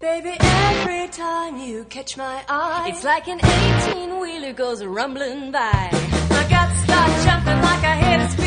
Baby, every time you catch my eye, it's like an 18-wheeler goes rumbling by. My guts start jumping like a head is